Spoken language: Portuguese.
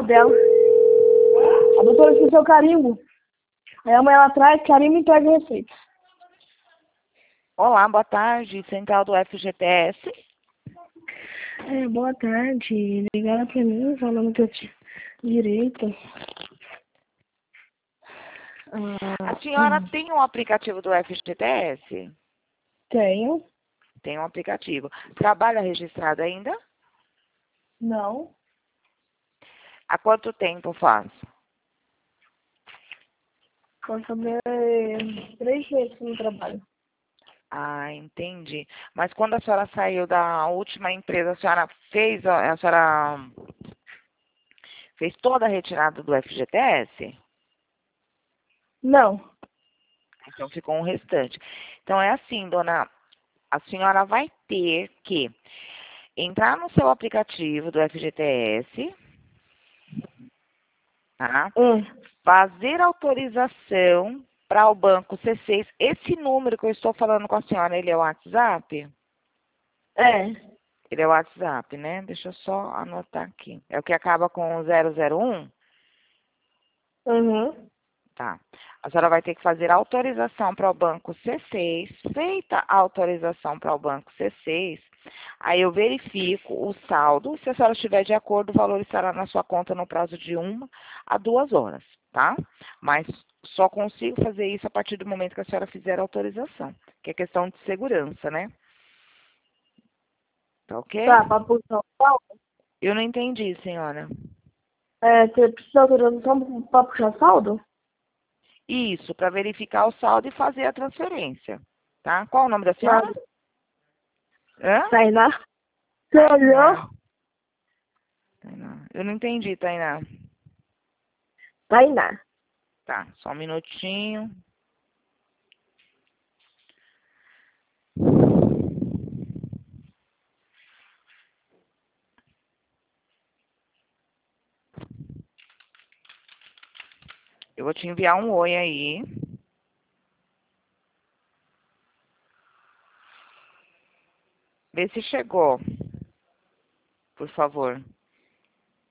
dela. A doutora esqueceu o carimbo. Aí amanhã ela traz carimbo e entrega a receita. Olá, boa tarde, central do FGTS. Boa tarde. Ligaram pra mim falando que eu tinha direito. A senhora tem um aplicativo do FGTS? Tenho. Tem um aplicativo. Trabalha registrado ainda? Não. Há quanto tempo faz? Posso saber 3 meses no trabalho. Ah, entendi. Mas quando a senhora saiu da última empresa, a senhora fez toda a retirada do FGTS? Não. Então ficou um restante. Então é assim, dona, a senhora vai ter que entrar no seu aplicativo do FGTS, tá? Fazer autorização para o banco C6. Esse número que eu estou falando com a senhora, ele é o WhatsApp? É. Ele é o WhatsApp, né? Deixa eu só anotar aqui. É o que acaba com 001? Uhum. Tá. A senhora vai ter que fazer autorização para o banco C6. Feita a autorização para o banco C6, aí eu verifico o saldo. Se a senhora estiver de acordo, o valor estará na sua conta no prazo de 1 a 2 horas, tá? Mas só consigo fazer isso a partir do momento que a senhora fizer a autorização, que é questão de segurança, né? Tá ok? Tá, pra puxar o saldo? Eu não entendi, senhora. Você precisa de autorização pra puxar saldo? Isso, para verificar o saldo e fazer a transferência, tá? Qual o nome da Tá. senhora? Hã? Tainá? Tainá. Tainá. Eu não entendi, Tainá. Tainá. Tá, só um minutinho. Eu vou te enviar um oi aí. Vê se chegou, por favor.